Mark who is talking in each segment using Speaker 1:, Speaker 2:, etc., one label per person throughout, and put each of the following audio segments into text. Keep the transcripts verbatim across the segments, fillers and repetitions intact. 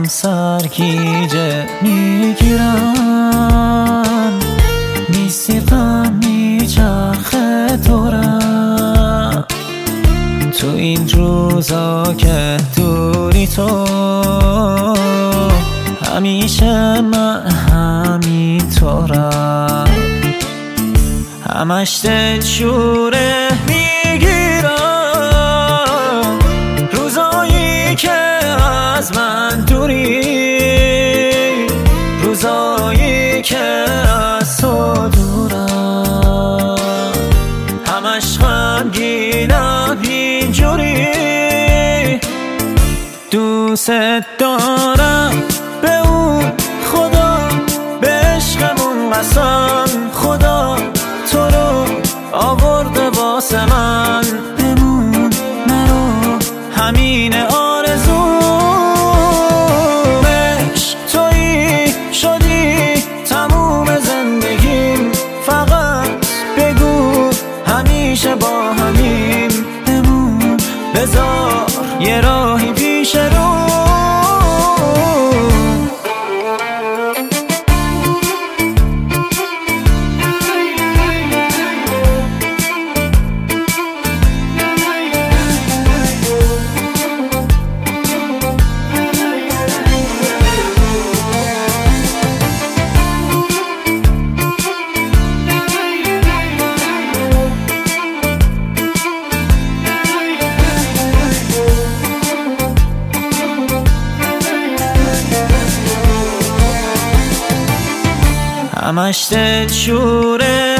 Speaker 1: سرگیجه میگیرم، نیستی غم میچرخه دورم. تو این روزا که دوری تو، همیشه من همینطورم. همش دلشوره میگیرم، روزایی که از من دوری، روزایی که از تو دورم. همش غمگینم اینجوری، دوست دارم به اون خدا، به عشقمون قسم خدا تو رو آورده واسه من. بمون نرو، همین آرزومش تویی شدی تموم زندگیم. فقط بگو همیشه با همیم، بمون بذار یه راهی پیش رو. همش دلشوره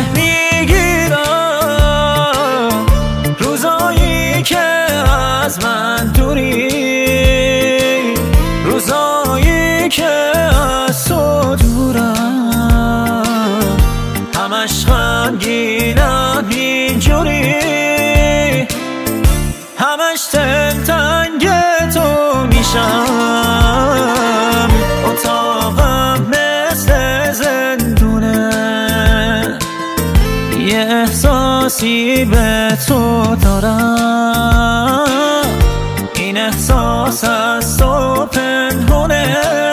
Speaker 1: میگیرم، روزایی که از من دوری، روزایی که از تو دورم. همش غمگینم اینجوری، همش دلتنگ تو میشم. اتاقم مثل زندونه، یه احساسی به تو دارم. این احساس از تو پنهونه،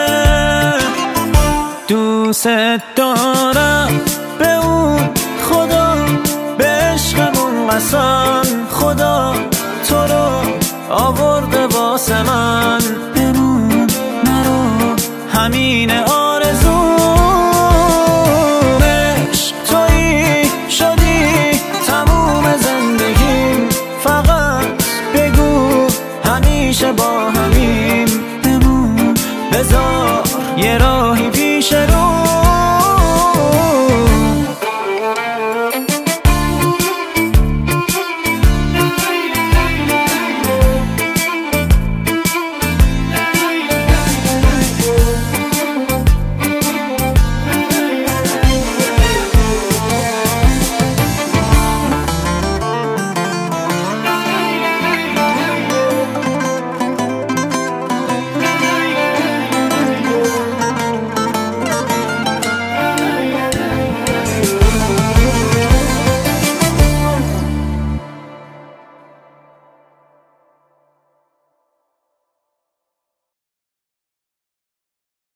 Speaker 1: دوست دارم به اون خدا، به عشقمون قسم خدا تو رو آورده واسه من. بمون نرو، همین